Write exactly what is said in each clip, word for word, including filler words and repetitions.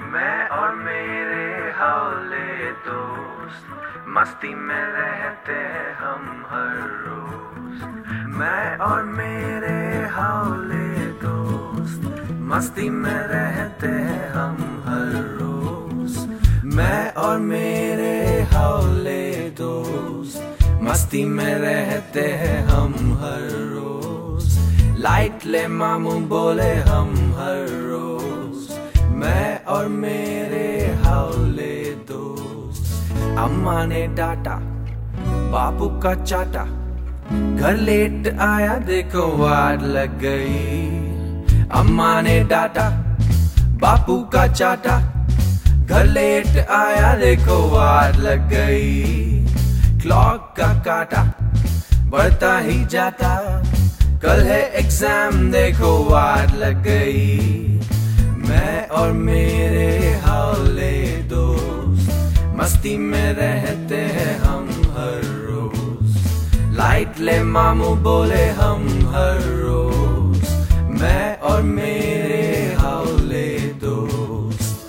मैं और मेरे हौले दोस्त मस्ती में रहते हैं हम हर रोज। मैं और मेरे हौले दोस्त मस्ती में रहते हैं हम हर रोज। मैं और मेरे हौले दोस्त मस्ती में रहते हैं हम हर रोज। लाइट ले मामू बोले हम हर रोज। मैं और मेरे हौले दोस्त। अम्मा ने डांटा बापू का चाटा, घर लेट आया देखो वाट लग गई। अम्मा ने डांटा बापू का चाटा, घर लेट आया देखो वाट लग गई। क्लॉक का काटा बढ़ता ही जाता, कल है एग्जाम देखो वाट लग गई। मैं और मेरे हौले दोस्त मस्ती में रहते हैं हम हर रोज। लाइट ले मामू बोले हम हर रोज। मैं और मेरे हौले दोस्त।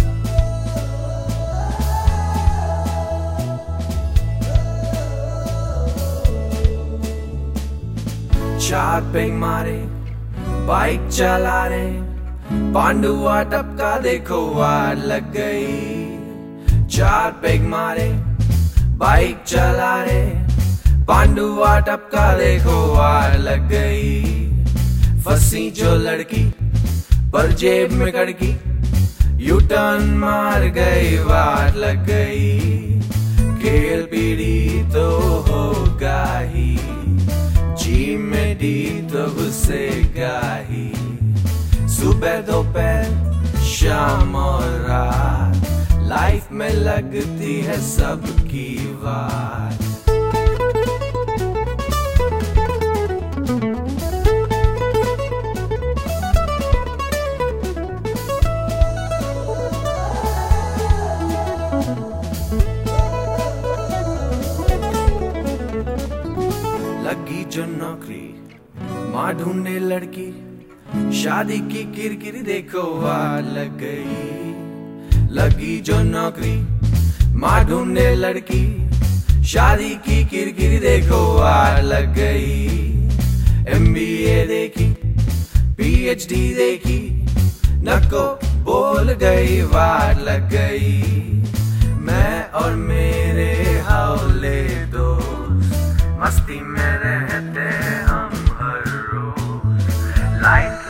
चार पेग मारे बाइक चला रहे, पांडुआ टपका देखो वाट लग गई। चार पेग मारे बाइक चला रहे, पांडुआ टपका देखो वाट लग गई। फंसी जो लड़की पर जेब में कड़की, यू टर्न मार गई वाट लग गई। खेल पीड़ी तो होगा ही, जी में डी तो घुसेगा ही। सुबह दोपहर शाम और रात, लाइफ में लगती है सबकी बात। लगी जो नौकरी माँ ढूंढने लड़की, शादी की किरकिरी देखो वाट लग गई। लगी जो नौकरी माँ ढूंढने लड़की, शादी की किरकिरी देखो वाट लग गई। एम बी ए देखी पी एच डी देखी, नको बोल गई वाट लग गई। मैं और मेरे हौले दोस्त मस्ती में रहते हम हर रोज। लाइफ